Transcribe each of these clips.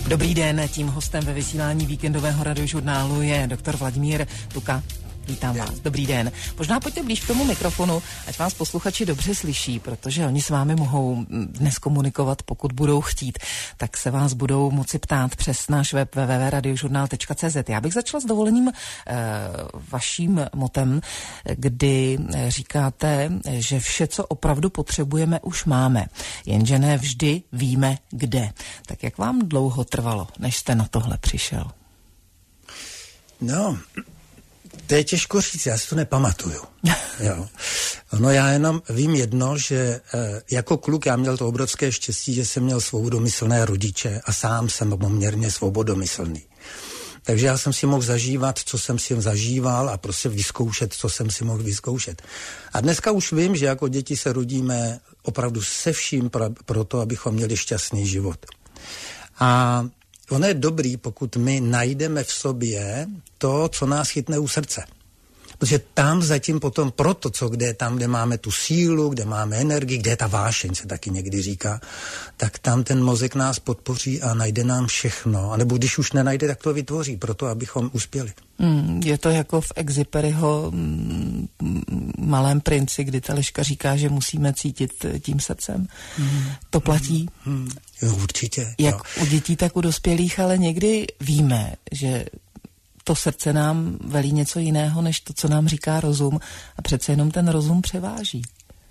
Dobrý den, tím hostem ve vysílání víkendového radiožurnálu je doktor Vladimír Tuka. Vítám vás. Dobrý den. Možná pojďte blíž k tomu mikrofonu, ať vás posluchači dobře slyší, protože oni s vámi mohou dnes komunikovat, pokud budou chtít, tak se vás budou moci ptát přes náš web www.radiožurnal.cz. Já bych začala s dovolením vaším motem, kdy říkáte, že vše, co opravdu potřebujeme, už máme, jenže ne vždy víme, kde. Tak jak vám dlouho trvalo, než jste na tohle přišel? No, to je těžko říct, já si to nepamatuju. Jo. No, já jenom vím jedno, že jako kluk já měl to obrovské štěstí, že jsem měl svobodomyslné rodiče a sám jsem poměrně svobodomyslný. Takže já jsem si mohl zažívat, co jsem si zažíval a prostě vyzkoušet, co jsem si mohl vyzkoušet. A dneska už vím, že jako děti se rodíme opravdu se vším pro to, abychom měli šťastný život. A ono je dobrý, pokud my najdeme v sobě to, co nás chytne u srdce. Protože tam zatím potom tam, kde máme tu sílu, kde máme energii, kde je ta vášeň, se taky někdy říká, tak tam ten mozek nás podpoří a najde nám všechno. A nebo když už nenajde, tak to vytvoří, proto abychom uspěli. Je to jako v Exuperyho Malém princi, kdy ta liška říká, že musíme cítit tím srdcem. To platí? Jo, určitě. Jak u dětí, tak u dospělých, ale někdy víme, že to srdce nám velí něco jiného, než to, co nám říká rozum, a přece jenom ten rozum převáží.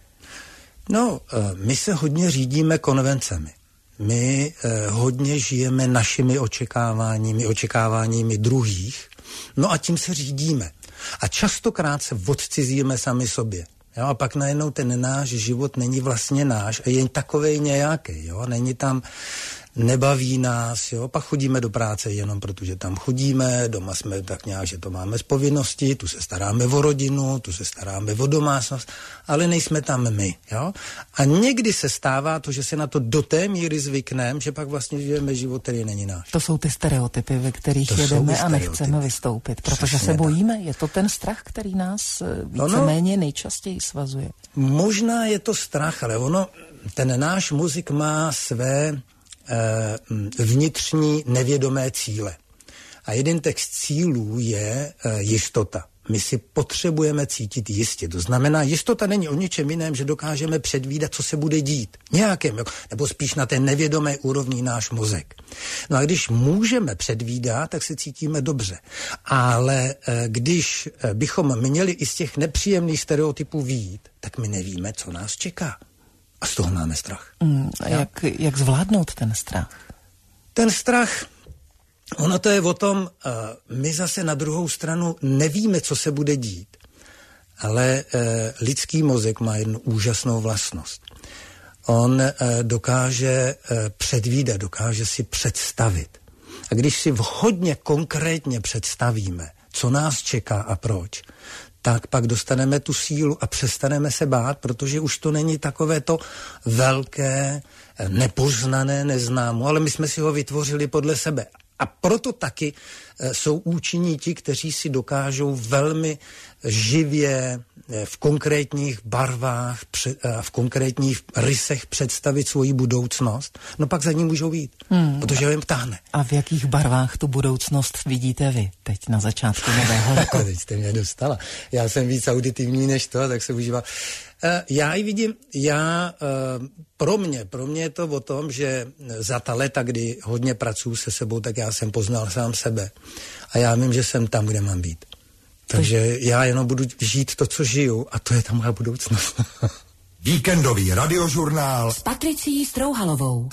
No, my se hodně řídíme konvencemi. My hodně žijeme našimi očekáváními druhých, no a tím se řídíme. A častokrát se odcizíme sami sobě. Jo, a pak najednou ten náš život není vlastně náš a je takovej nějaký, jo, není tam, nebaví nás, jo, pak chodíme do práce jenom protože tam chodíme, doma jsme tak nějak, že to máme z povinnosti, tu se staráme o rodinu, tu se staráme o domácnost, ale nejsme tam my, jo. A někdy se stává to, že se na to do té míry zvykneme, že pak vlastně žijeme život, který není náš. To jsou ty stereotypy, ve kterých jedeme a nechceme vystoupit, protože přesně se bojíme. Je to ten strach, který nás víceméně nejčastěji svazuje. Možná je to strach, ale ten náš mozek má své vnitřní nevědomé cíle. A jeden těch cílů je jistota. My si potřebujeme cítit jistě. To znamená, jistota není o ničem jiném, že dokážeme předvídat, co se bude dít. Nějakém, nebo spíš na té nevědomé úrovni náš mozek. No a když můžeme předvídat, tak se cítíme dobře. Ale když bychom měli i z těch nepříjemných stereotypů vyjít, tak my nevíme, co nás čeká. A z toho máme strach. Jak zvládnout ten strach? Ten strach, ono to je o tom, my zase na druhou stranu nevíme, co se bude dít. Ale lidský mozek má jednu úžasnou vlastnost. On dokáže předvídat, dokáže si představit. A když si hodně konkrétně představíme, co nás čeká a proč, tak pak dostaneme tu sílu a přestaneme se bát, protože už to není takové to velké, nepoznané, neznámo, ale my jsme si ho vytvořili podle sebe. A proto taky jsou účinní ti, kteří si dokážou velmi živě v konkrétních barvách, v konkrétních rysech představit svoji budoucnost, no pak za ní můžou jít, protože ho jim táhne. A v jakých barvách tu budoucnost vidíte vy teď na začátku nového roku? Teď jste mě dostala. Já jsem víc auditivní než to, tak se užívá. Já ji vidím, pro mě je to o tom, že za ta léta, kdy hodně pracuji se sebou, tak já jsem poznal sám sebe. A já vím, že jsem tam, kde mám být. Takže já jenom budu žít to, co žiju, a to je ta moja budoucnost. Víkendový radiožurnál s Patricií Strouhalovou.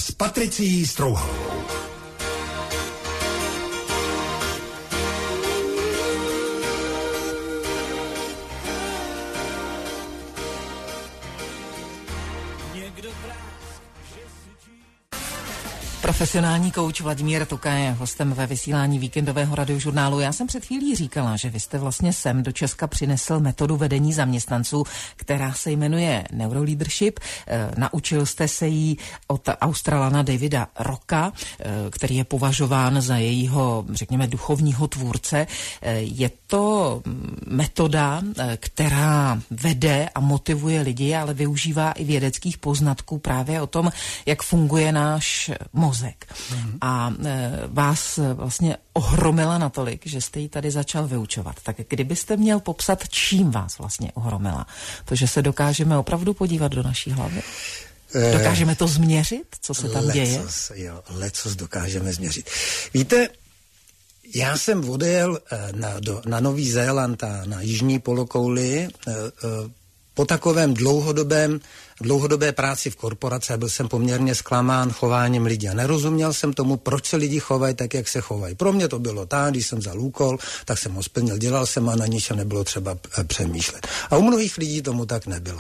Profesionální kouč Vladimír Tuka je hostem ve vysílání víkendového radiožurnálu. Já jsem před chvílí říkala, že vy jste vlastně sem do Česka přinesl metodu vedení zaměstnanců, která se jmenuje Neuroleadership. Naučil jste se jí od Australana Davida Rocka, který je považován za jejího, řekněme, duchovního tvůrce. Je to metoda, která vede a motivuje lidi, ale využívá i vědeckých poznatků právě o tom, jak funguje náš mozek. mozek. A vás vlastně ohromila natolik, že jste ji tady začal vyučovat. Tak kdybyste měl popsat, čím vás vlastně ohromila? To, že se dokážeme opravdu podívat do naší hlavy? Dokážeme to změřit, co se tam děje? Lecos dokážeme změřit. Víte, já jsem odjel na Nový Zéland a na jižní polokouli po takovém dlouhodobé práci v korporaci a byl jsem poměrně zklamán chováním lidí. A nerozuměl jsem tomu, proč se lidi chovají tak, jak se chovají. Pro mě to bylo tak, když jsem vzal úkol, tak jsem ho splnil, dělal jsem a na ničem nebylo třeba přemýšlet. A u mnohých lidí tomu tak nebylo.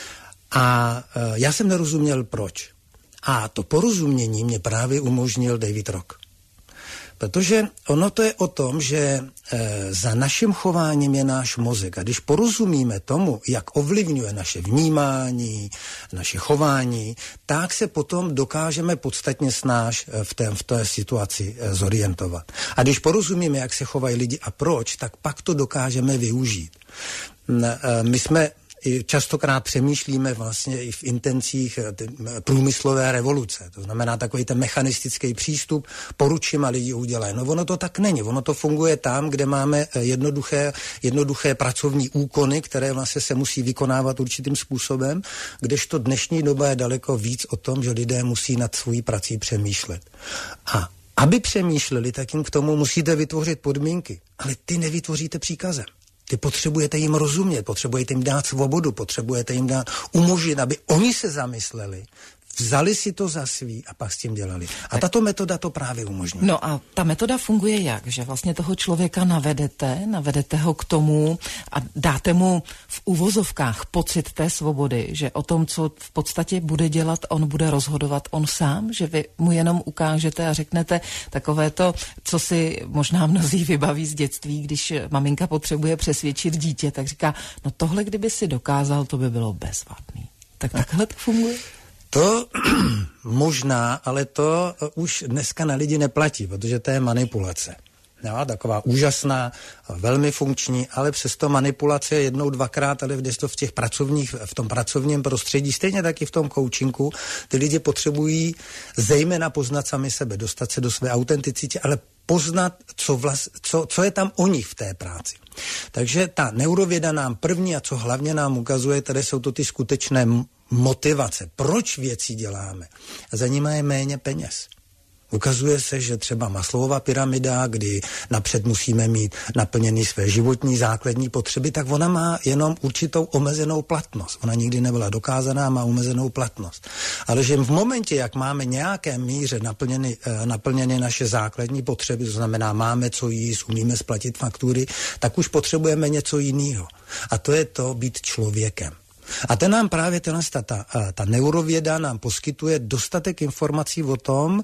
A já jsem nerozuměl proč. A to porozumění mě právě umožnil David Rock. Protože ono to je o tom, že za naším chováním je náš mozek. A když porozumíme tomu, jak ovlivňuje naše vnímání, naše chování, tak se potom dokážeme podstatně snáš v té situaci zorientovat. A když porozumíme, jak se chovají lidi a proč, tak pak to dokážeme využít. My jsme častokrát přemýšlíme vlastně i v intencích průmyslové revoluce. To znamená takový ten mechanistický přístup, poručím a lidi udělají. No ono to tak není. Ono to funguje tam, kde máme jednoduché pracovní úkony, které vlastně se musí vykonávat určitým způsobem, kdežto dnešní doba je daleko víc o tom, že lidé musí nad svojí prací přemýšlet. A aby přemýšleli, tak jim k tomu musíte vytvořit podmínky. Ale ty nevytvoříte příkazem. Ty potřebujete jim rozumět, potřebujete jim dát svobodu, potřebujete jim dát umožnit, aby oni se zamysleli, vzali si to za svý a pak s tím dělali. A tato metoda to právě umožňuje. No a ta metoda funguje jak? Že vlastně toho člověka navedete ho k tomu a dáte mu v uvozovkách pocit té svobody, že o tom, co v podstatě bude dělat, on bude rozhodovat on sám, že vy mu jenom ukážete a řeknete takové to, co si možná mnozí vybaví z dětství, když maminka potřebuje přesvědčit dítě, tak říká, no tohle kdyby si dokázal, to by bylo bezvadný. Tak takhle to funguje? To možná, ale to už dneska na lidi neplatí, protože to je manipulace. Jo, taková úžasná, velmi funkční, ale přesto manipulace jednou, dvakrát, ale v tom pracovním prostředí, stejně taky v tom coachingu, ty lidi potřebují zejména poznat sami sebe, dostat se do své autenticity, ale poznat, co je tam o nich v té práci. Takže ta neurověda nám první a co hlavně nám ukazuje, tady jsou to ty skutečné motivace. Proč věci děláme? Za nimi je méně peněz. Ukazuje se, že třeba Maslowova pyramida, kdy napřed musíme mít naplněný své životní základní potřeby, tak ona má jenom určitou omezenou platnost. Ona nikdy nebyla dokázaná, má omezenou platnost. Ale že v momentě, jak máme nějaké míře naplněny naše základní potřeby, to znamená máme co jíst, umíme splatit faktury, tak už potřebujeme něco jiného. A to je to být člověkem. A ten nám právě ta neurověda nám poskytuje dostatek informací o tom,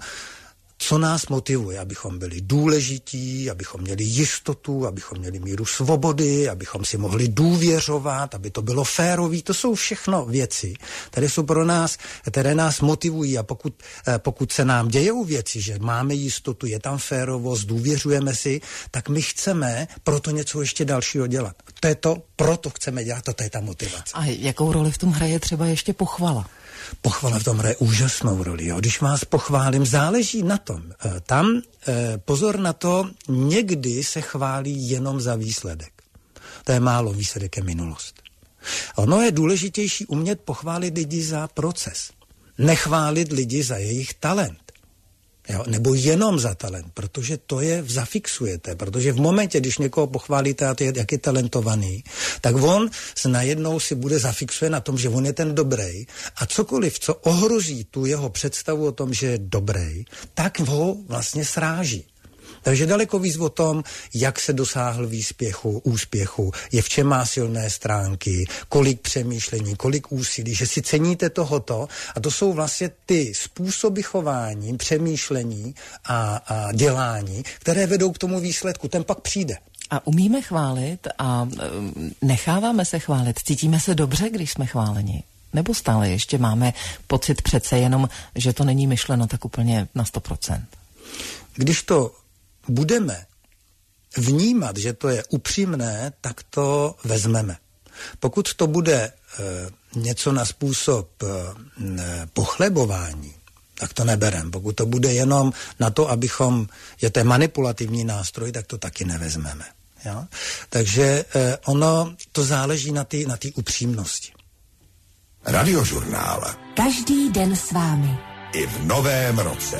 co nás motivuje, abychom byli důležití, abychom měli jistotu, abychom měli míru svobody, abychom si mohli důvěřovat, aby to bylo férový. To jsou všechno věci, které jsou pro nás, které nás motivují a pokud se nám dějou věci, že máme jistotu, je tam férovost, důvěřujeme si, tak my chceme proto něco ještě dalšího dělat. To je to, proto chceme dělat, to je ta motivace. A jakou roli v tom hraje třeba ještě pochvala? Pochvala v tom hraje úžasnou roli. Jo. Když vás pochválím, záleží na tom. Tam pozor na to, někdy se chválí jenom za výsledek. To je málo, výsledek je minulost. Ono je důležitější umět pochválit lidi za proces. Nechválit lidi za jejich talent. Jo, nebo jenom za talent, protože to je zafixujete, protože v momentě, když někoho pochválíte, jak je talentovaný, tak on se najednou si bude zafixuje na tom, že on je ten dobrý a cokoliv, co ohrozí tu jeho představu o tom, že je dobrý, tak ho vlastně sráží. Takže daleko víc o tom, jak se dosáhl úspěchu, je v čem má silné stránky, kolik přemýšlení, kolik úsilí, že si ceníte tohoto a to jsou vlastně ty způsoby chování, přemýšlení a dělání, které vedou k tomu výsledku, ten pak přijde. A umíme chválit a necháváme se chválit, cítíme se dobře, když jsme chváleni? Nebo stále ještě máme pocit přece jenom, že to není myšleno tak úplně na 100%? Když to budeme vnímat, že to je upřímné, tak to vezmeme. Pokud to bude něco na způsob pochlebování, tak to neberem. Pokud to bude jenom na to, je to manipulativní nástroj, tak to taky nevezmeme. Jo? Takže ono to záleží na té upřímnosti. Radiožurnál. Každý den s vámi. I v novém roce.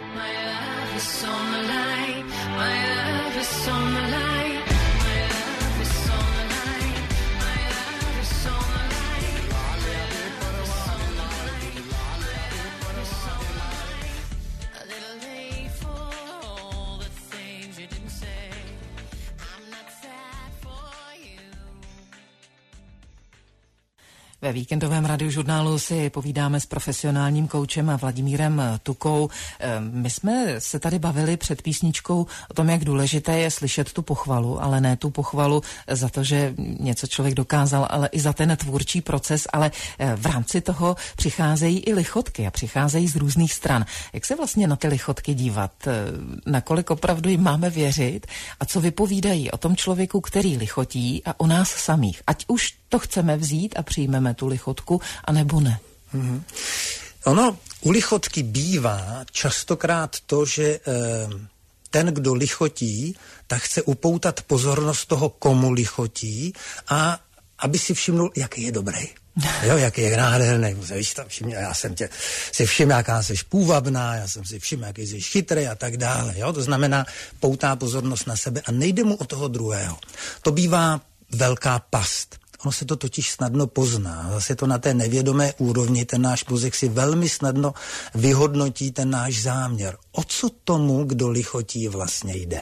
Ve víkendovém radiožurnálu si povídáme s profesionálním koučem Vladimírem Tukou. My jsme se tady bavili před písničkou o tom, jak důležité je slyšet tu pochvalu, ale ne tu pochvalu za to, že něco člověk dokázal, ale i za ten tvůrčí proces, ale v rámci toho přicházejí i lichotky a přicházejí z různých stran. Jak se vlastně na ty lichotky dívat? Nakolik opravdu jim máme věřit? A co vypovídají o tom člověku, který lichotí a o nás samých? Ať už to chceme vzít a přijmeme tu lichotku, anebo ne. Mm-hmm. Ono u lichotky bývá častokrát to, že ten, kdo lichotí, tak chce upoutat pozornost toho, komu lichotí, a aby si všimnul, jaký je dobrý. Jo, jaký je nádherný. Já jsem si všiml, jaká jsi půvabná, já jsem si všiml, jaký jsi chytrý a tak dále. Jo? To znamená, poutá pozornost na sebe a nejde mu o toho druhého. To bývá velká past. Ono se to totiž snadno pozná. Zase to na té nevědomé úrovni ten náš mozek si velmi snadno vyhodnotí ten náš záměr. O co tomu, kdo lichotí, vlastně jde?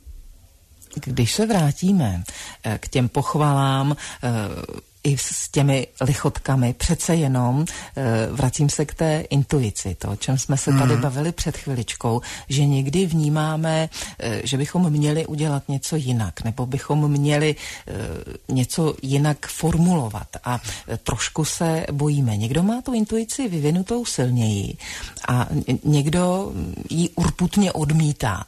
Když se vrátíme k těm pochvalám, i s těmi lichotkami, přece jenom vracím se k té intuici, to, o čem jsme se tady bavili před chviličkou, že někdy vnímáme, že bychom měli udělat něco jinak, nebo bychom měli něco jinak formulovat a trošku se bojíme. Někdo má tu intuici vyvinutou silněji a někdo ji urputně odmítá.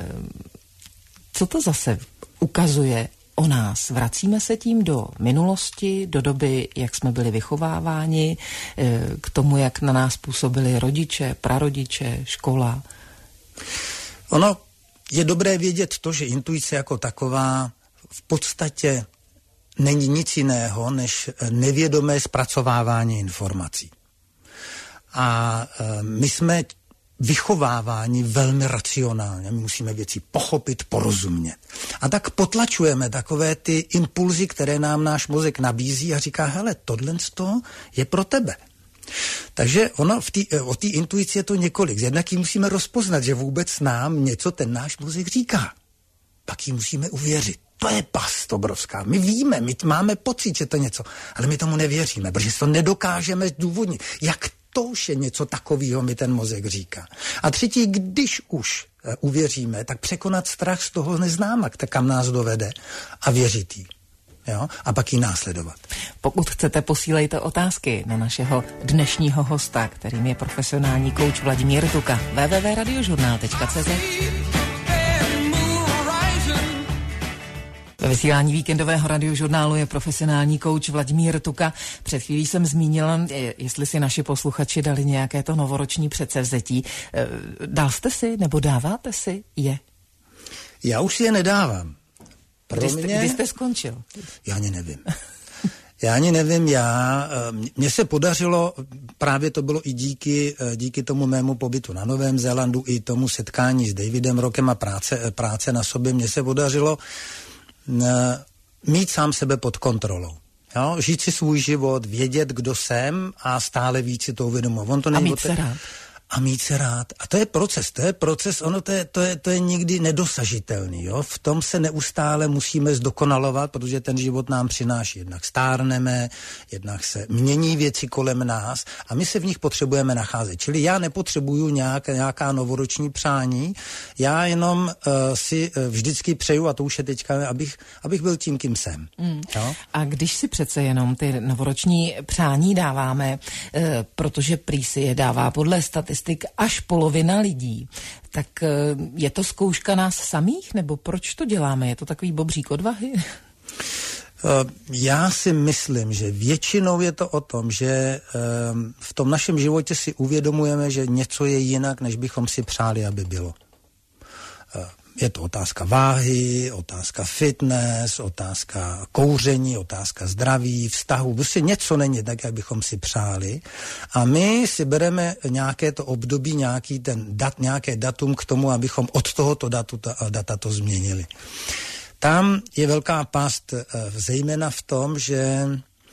Co to zase ukazuje o nás? Vracíme se tím do minulosti, do doby, jak jsme byli vychováváni, k tomu, jak na nás působili rodiče, prarodiče, škola? Ono je dobré vědět to, že intuice jako taková v podstatě není nic jiného, než nevědomé zpracovávání informací. A my jsme vychovávání velmi racionálně. My musíme věci pochopit, porozumět. A tak potlačujeme takové ty impulzy, které nám náš mozek nabízí a říká, hele, tohle je pro tebe. Takže ono o té intuici je to několik. Jednak ji musíme rozpoznat, že vůbec nám něco ten náš mozek říká. Pak ji musíme uvěřit. To je past obrovská. My víme, my máme pocit, že to něco, ale my tomu nevěříme, protože to nedokážeme zdůvodnit. Jak to, že něco takového mi ten mozek říká. A třetí, když už uvěříme, tak překonat strach z toho neznáma, kam nás dovede, a věřit jí. Jo? A pak ji následovat. Pokud chcete, posílejte otázky na našeho dnešního hosta, kterým je profesionální kouč Vladimír Tuka. www.radiožurnal.cz. Ve vysílání víkendového radiožurnálu je profesionální kouč Vladimír Tuka. Před chvílí jsem zmínila, jestli si naši posluchači dali nějaké to novoroční předsevzetí. Dal jste si nebo dáváte si je? Já už si je nedávám. Kdy jste skončil? Já ani nevím. Mně se podařilo, právě to bylo i díky tomu mému pobytu na Novém Zélandu, i tomu setkání s Davidem Rockem a práce na sobě, mně se podařilo mít sám sebe pod kontrolou. Jo? Žít si svůj život, vědět, kdo jsem, a stále víc si to uvědomovat. A mít se rád. A mít se rád. A to je proces, ono to je nikdy nedosažitelný. Jo? V tom se neustále musíme zdokonalovat, protože ten život nám přináší. Jednak stárneme, jednak se mění věci kolem nás a my se v nich potřebujeme nacházet. Čili já nepotřebuju nějaká novoroční přání, já jenom si vždycky přeju, a to už je teďka, abych byl tím, kým jsem. Jo? A když si přece jenom ty novoroční přání dáváme, protože prý si je dává podle statistik až polovina lidí, tak je to zkouška nás samých, nebo proč to děláme? Je to takový bobřík odvahy? Já si myslím, že většinou je to o tom, že v tom našem životě si uvědomujeme, že něco je jinak, než bychom si přáli, aby bylo. Je to otázka váhy, otázka fitness, otázka kouření, otázka zdraví, vztahu. Prostě něco není tak, jak bychom si přáli. A my si bereme nějaké to období, nějaké datum k tomu, abychom od tohoto data to změnili. Tam je velká past zejména v tom, že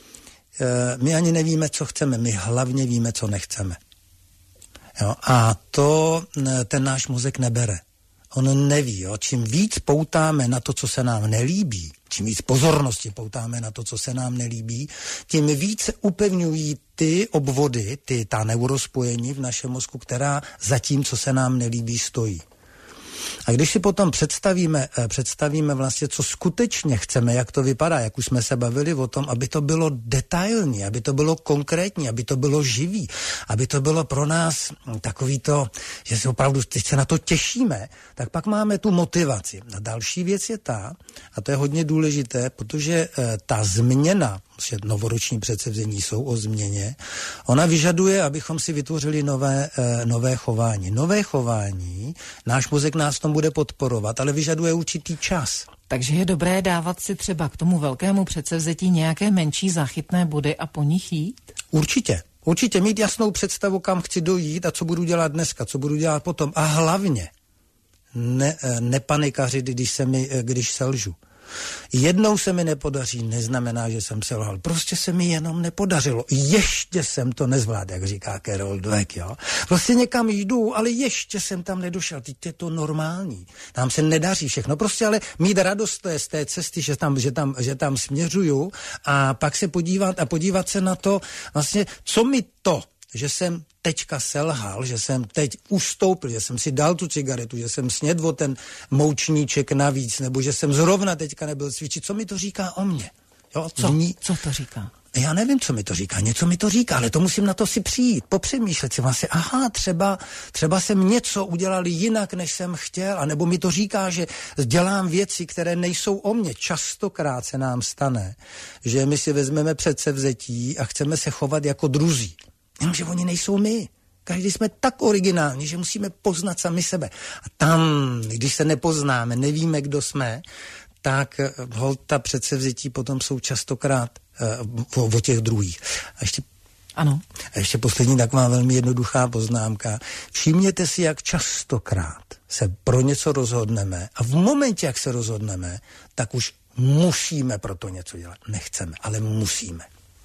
my ani nevíme, co chceme, my hlavně víme, co nechceme. Jo? A to ten náš mozek nebere. On neví, jo? Čím víc poutáme na to, co se nám nelíbí, čím víc pozornosti poutáme na to, co se nám nelíbí, tím více upevňují ty obvody, ta neurospojení v našem mozku, která za tím, co se nám nelíbí, stojí. A když si potom představíme vlastně, co skutečně chceme, jak to vypadá, jak už jsme se bavili o tom, aby to bylo detailní, aby to bylo konkrétní, aby to bylo živý, aby to bylo pro nás takový to, že si opravdu teď se na to těšíme, tak pak máme tu motivaci. A další věc je a to je hodně důležité, protože ta změna, že novoroční předsevzení jsou o změně, ona vyžaduje, abychom si vytvořili nové chování. Nové chování, náš mozek nás tom bude podporovat, ale vyžaduje určitý čas. Takže je dobré dávat si třeba k tomu velkému předsevzetí nějaké menší záchytné body a po nich jít? Určitě mít jasnou představu, kam chci dojít a co budu dělat dneska, co budu dělat potom. A hlavně nepanikařit, když selžu. Jednou se mi nepodaří, neznamená, že jsem selhal. Prostě se mi jenom nepodařilo. Ještě jsem to nezvládl, jak říká Carol Dweck, jo. Prostě někam jdu, ale ještě jsem tam nedošel. Teď je to normální. Nám se nedaří všechno. Prostě ale mít radost z té cesty, že tam směřuju a pak se podívat se na to, vlastně, co mi to, že jsem teďka selhal, že jsem teď ustoupil, že jsem si dal tu cigaretu, že jsem snědl ten moučníček navíc, nebo že jsem zrovna teďka nebyl cvičit. Co mi to říká o mně? Jo, co to říká? Já nevím, co mi to říká. Něco mi to říká, ale to musím na to si přijít, popřemýšlet si vlastně, třeba jsem něco udělal jinak, než jsem chtěl, anebo mi to říká, že dělám věci, které nejsou o mně. Častokrát se nám stane, že my si vezmeme předsevzetí a chceme se chovat jako druzí. Jenomže oni nejsou my. Každý jsme tak originální, že musíme poznat sami sebe. A tam, když se nepoznáme, nevíme, kdo jsme, tak ta předsevzetí potom jsou častokrát o těch druhých. A ještě poslední taková velmi jednoduchá poznámka. Všimněte si, jak častokrát se pro něco rozhodneme a v momentě, jak se rozhodneme, tak už musíme pro to něco dělat. Nechceme, ale musíme.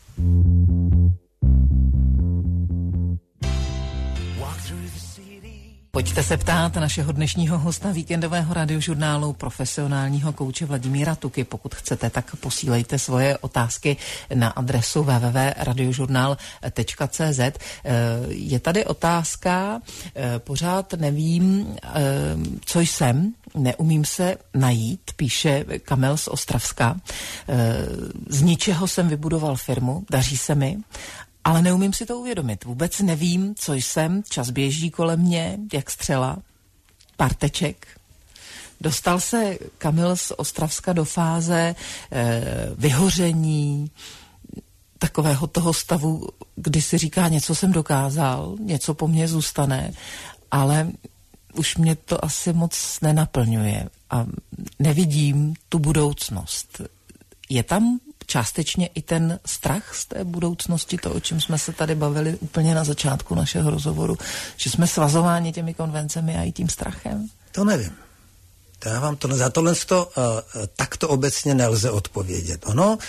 Pojďte se ptát našeho dnešního hosta víkendového radiožurnálu, profesionálního kouče Vladimíra Tuky. Pokud chcete, tak posílejte svoje otázky na adresu www.radiožurnal.cz. Je tady otázka, pořád nevím, co jsem, neumím se najít, píše Kamil z Ostravska. Z ničeho jsem vybudoval firmu, daří se mi, ale neumím si to uvědomit. Vůbec nevím, co jsem, čas běží kolem mě, jak střela, parteček. Dostal se Kamil z Ostravska do fáze vyhoření, takového toho stavu, kdy si říká, něco jsem dokázal, něco po mně zůstane, ale už mě to asi moc nenaplňuje a nevidím tu budoucnost. Je tam částečně i ten strach z té budoucnosti, to, o čem jsme se tady bavili úplně na začátku našeho rozhovoru, že jsme svazováni těmi konvencemi a i tím strachem? To nevím. Za tohle takto obecně nelze odpovědět.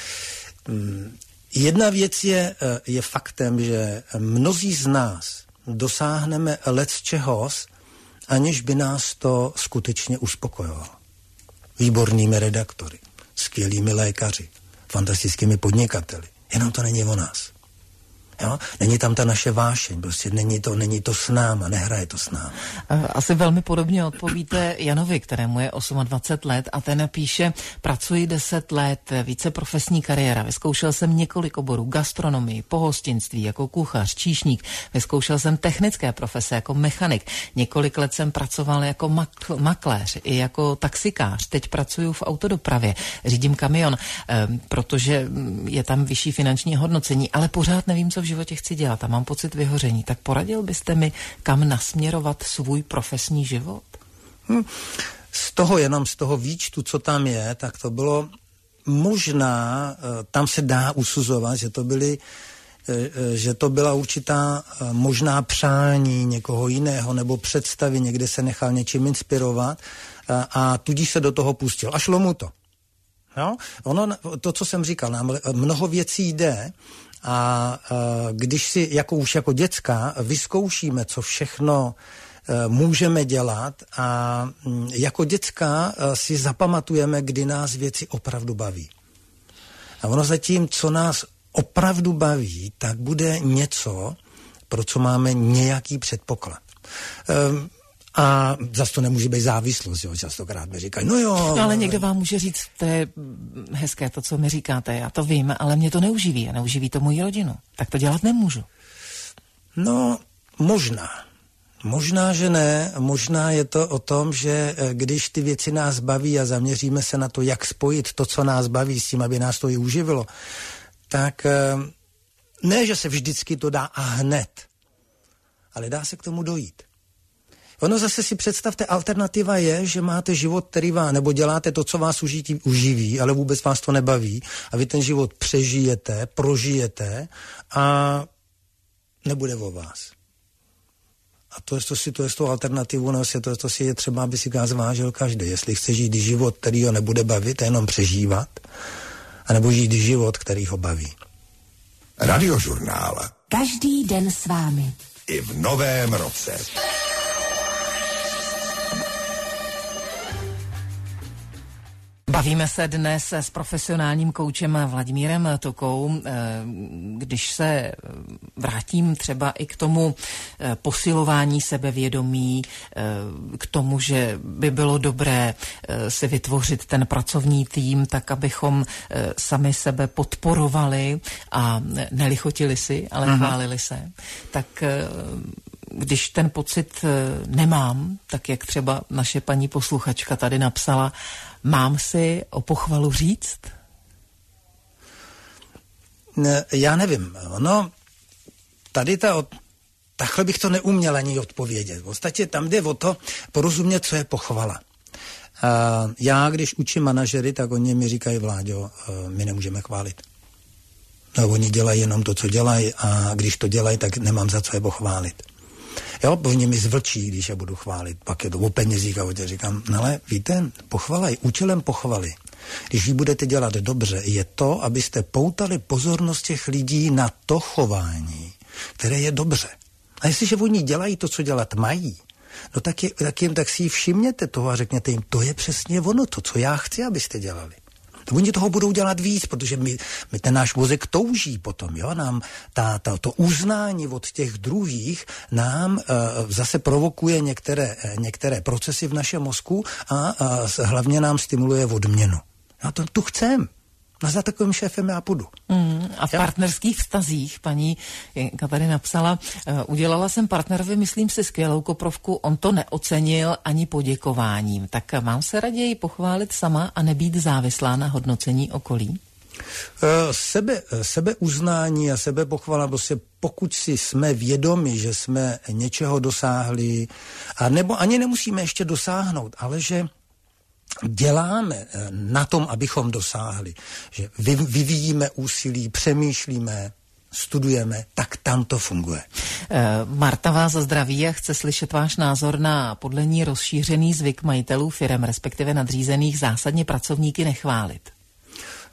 Jedna věc je faktem, že mnozí z nás dosáhneme lecčehos, aniž by nás to skutečně uspokojovalo. Výbornými redaktory, skvělými lékaři, fantastickými podnikateli. Jenom to není o nás. Jo? Není tam ta naše vášeň, prostě není to s náma, nehraje to s náma. Asi velmi podobně odpovíte Janovi, kterému je 28 let a ten píše, pracuji 10 let, více profesní kariéra, vyzkoušel jsem několik oborů, gastronomii, pohostinství, jako kuchař, číšník, vyzkoušel jsem technické profese jako mechanik, několik let jsem pracoval jako makléř i jako taxikář, teď pracuji v autodopravě, řídím kamion, protože je tam vyšší finanční hodnocení, ale pořád nevím, co v životě chci dělat a mám pocit vyhoření. Tak poradil byste mi, kam nasměrovat svůj profesní život? Jenom z toho výčtu, co tam je, tak to bylo možná, tam se dá usuzovat, že to byla určitá možná přání někoho jiného nebo představy, někde se nechal něčím inspirovat a tudíž se do toho pustil. A šlo mu to. Jo? To, co jsem říkal, nám mnoho věcí jde a když si už jako děcka vyzkoušíme, co všechno můžeme dělat a jako děcka si zapamatujeme, kdy nás věci opravdu baví. A ono zatím, co nás opravdu baví, tak bude něco, pro co máme nějaký předpoklad. A zase to nemůže být závislost, jo. Častokrát mi říkají, ale někdo vám může říct, to je hezké to, co mi říkáte, já to vím, ale mě to neuživí a neuživí to moji rodinu. Tak to dělat nemůžu. No, možná. Možná, že ne. Možná je to o tom, že když ty věci nás baví a zaměříme se na to, jak spojit to, co nás baví s tím, aby nás to i uživilo, tak ne, že se vždycky to dá a hned, ale dá se k tomu dojít. Ono zase si představte, alternativa je, že máte život, který vám, nebo děláte to, co vás uživí, ale vůbec vás to nebaví a vy ten život přežijete, prožijete a nebude o vás. A to je s tou alternativou, no, to si je třeba, aby si zvážil každý. Jestli chce žít život, který ho nebude bavit, jenom přežívat, anebo žít život, který ho baví. Radiožurnál. Každý den s vámi. I v novém roce. Bavíme se dnes s profesionálním koučem Vladimírem Tukou. Když se vrátím třeba i k tomu posilování sebevědomí, k tomu, že by bylo dobré si vytvořit ten pracovní tým, tak abychom sami sebe podporovali a nelichotili si, ale chválili se, tak když ten pocit nemám, tak jak třeba naše paní posluchačka tady napsala, mám si o pochvalu říct? Já nevím. Takhle bych to neuměl ani odpovědět. V podstatě tam jde o to porozumět, co je pochvala. Já, když učím manažery, tak oni mi říkají, Vláďo, my nemůžeme chválit. No, oni dělají jenom to, co dělají a když to dělají, tak nemám za co je pochválit. Jo, oni mi zvlčí, když je budu chválit, pak je to o penězích a říkám, ale víte, pochvala je účelem pochvaly. Když ji budete dělat dobře, je to, abyste poutali pozornost těch lidí na to chování, které je dobře. A jestliže oni dělají to, co dělat mají, no tak si všimněte toho a řekněte jim, to je přesně ono, to, co já chci, abyste dělali. Oni toho budou dělat víc, protože my ten náš mozek touží potom, jo, nám to uznání od těch druhých nám zase provokuje některé procesy v našem mozku a hlavně nám stimuluje odměnu. Já to tu chcem. Za takovým šéfem já půjdu. A v partnerských vztazích, paní Jenka tady napsala, udělala jsem partnerovi, myslím si, skvělou koprovku, on to neocenil ani poděkováním. Tak mám se raději pochválit sama a nebýt závislá na hodnocení okolí? Sebeuznání a sebepochvala, prostě pokud si jsme vědomi, že jsme něčeho dosáhli, a nebo ani nemusíme ještě dosáhnout, ale že děláme na tom, abychom dosáhli, že vyvíjíme úsilí, přemýšlíme, studujeme, tak tam to funguje. Marta vás zdraví a chce slyšet váš názor na podle ní rozšířený zvyk majitelů firem, respektive nadřízených, zásadně pracovníky nechválit.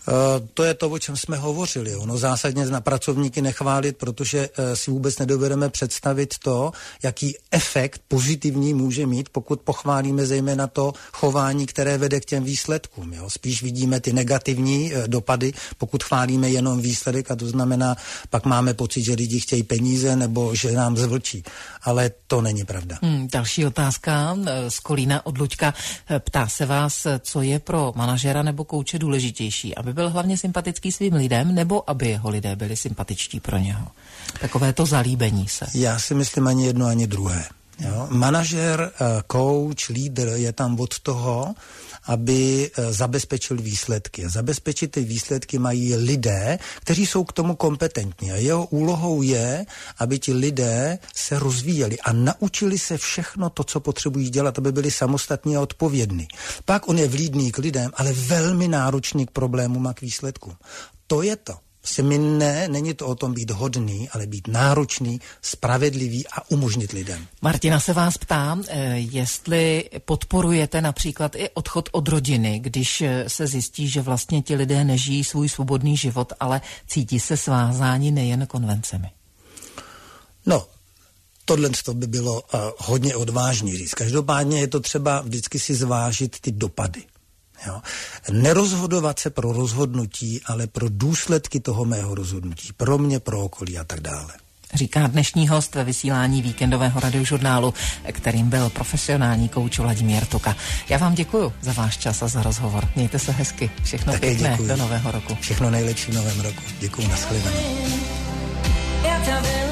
To je to, o čem jsme hovořili. Ono zásadně na pracovníky nechválit, protože si vůbec nedovedeme představit to, jaký efekt pozitivní může mít, pokud pochválíme zejména to chování, které vede k těm výsledkům. Jo? Spíš vidíme ty negativní dopady, pokud chválíme jenom výsledek, a to znamená, pak máme pocit, že lidi chtějí peníze nebo že nám zvlčí. Ale to není pravda. Další otázka z Kolína od Luďka. Ptá se vás, co je pro manažera nebo kouče důležitější, aby byl hlavně sympatický svým lidem, nebo aby jeho lidé byli sympatičtí pro něho? Takové to zalíbení se. Já si myslím ani jedno, ani druhé. Jo? Manažer, coach, lídr je tam od toho, aby zabezpečil výsledky. Zabezpečit ty výsledky mají lidé, kteří jsou k tomu kompetentní. A jeho úlohou je, aby ti lidé se rozvíjeli a naučili se všechno to, co potřebují dělat, aby byli samostatní a odpovědní. Pak on je vlídný k lidem, ale velmi náročný k problémům a k výsledkům. To je to. Není to o tom být hodný, ale být náročný, spravedlivý a umožnit lidem. Martina se vás ptá, jestli podporujete například i odchod od rodiny, když se zjistí, že vlastně ti lidé nežijí svůj svobodný život, ale cítí se svázáni nejen konvencemi. No, tohle by bylo hodně odvážný říct. Každopádně je to třeba vždycky si zvážit ty dopady. Jo. Nerozhodovat se pro rozhodnutí, ale pro důsledky toho mého rozhodnutí. Pro mě, pro okolí a tak dále. Říká dnešní host ve vysílání víkendového radiožurnálu, kterým byl profesionální kouč Vladimír Tuka. Já vám děkuju za váš čas a za rozhovor. Mějte se hezky. Všechno také pěkné děkuju. Do nového roku. Všechno nejlepší v novém roku. Děkuju, nashledanou.